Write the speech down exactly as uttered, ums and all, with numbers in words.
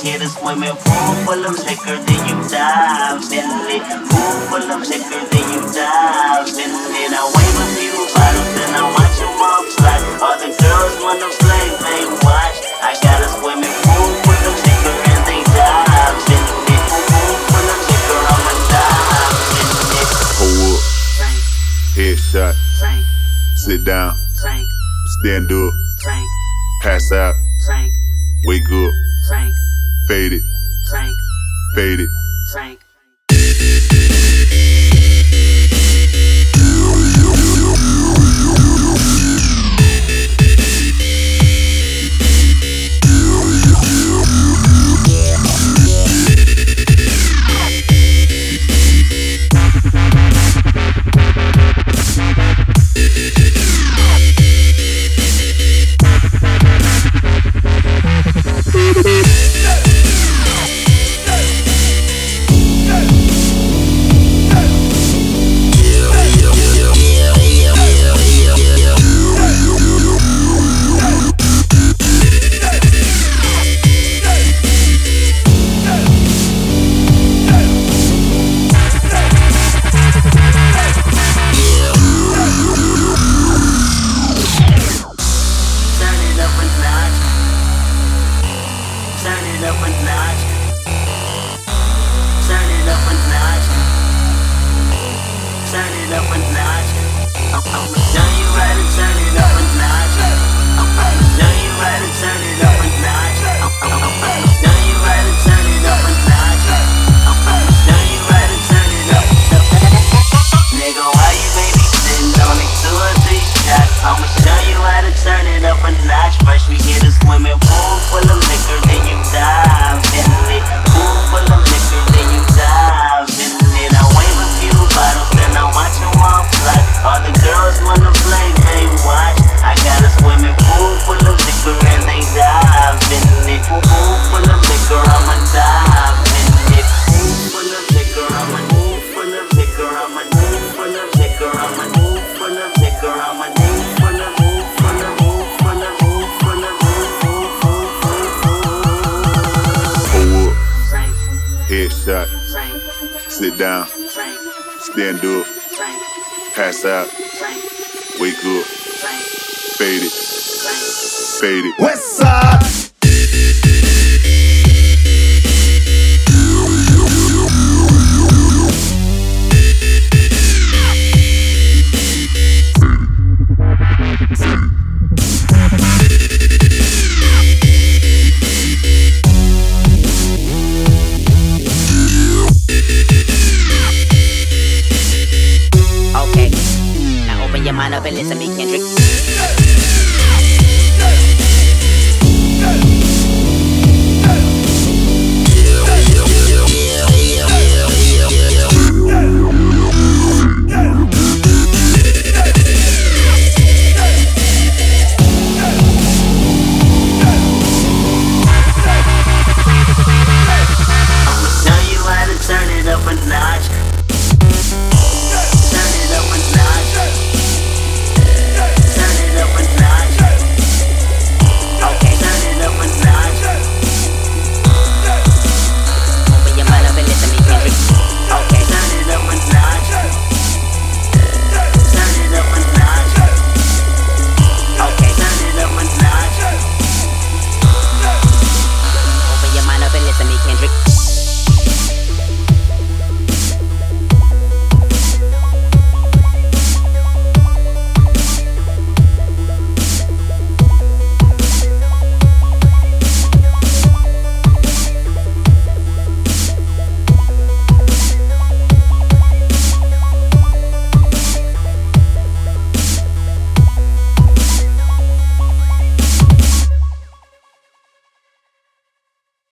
hit a swimming pool full of liquor, then you dive in it. Pool full of liquor, then you dive in it. I wave a few bottles, then I watch them all fly. All the girls wanna play, they watch. I got a swimming pool full of liquor and they dive in it. Pool full of liquor, I'ma dive in it. Hold up, Frank, headshot, Frank, sit down, Frank, stand up, Frank, pass out, Frank, wake up, Frank, fade it, Frank, fade it. Frank. Headshot, sit down, stand up, pass out, wake up, fade it, fade it. Westside. Mind up and listen, me can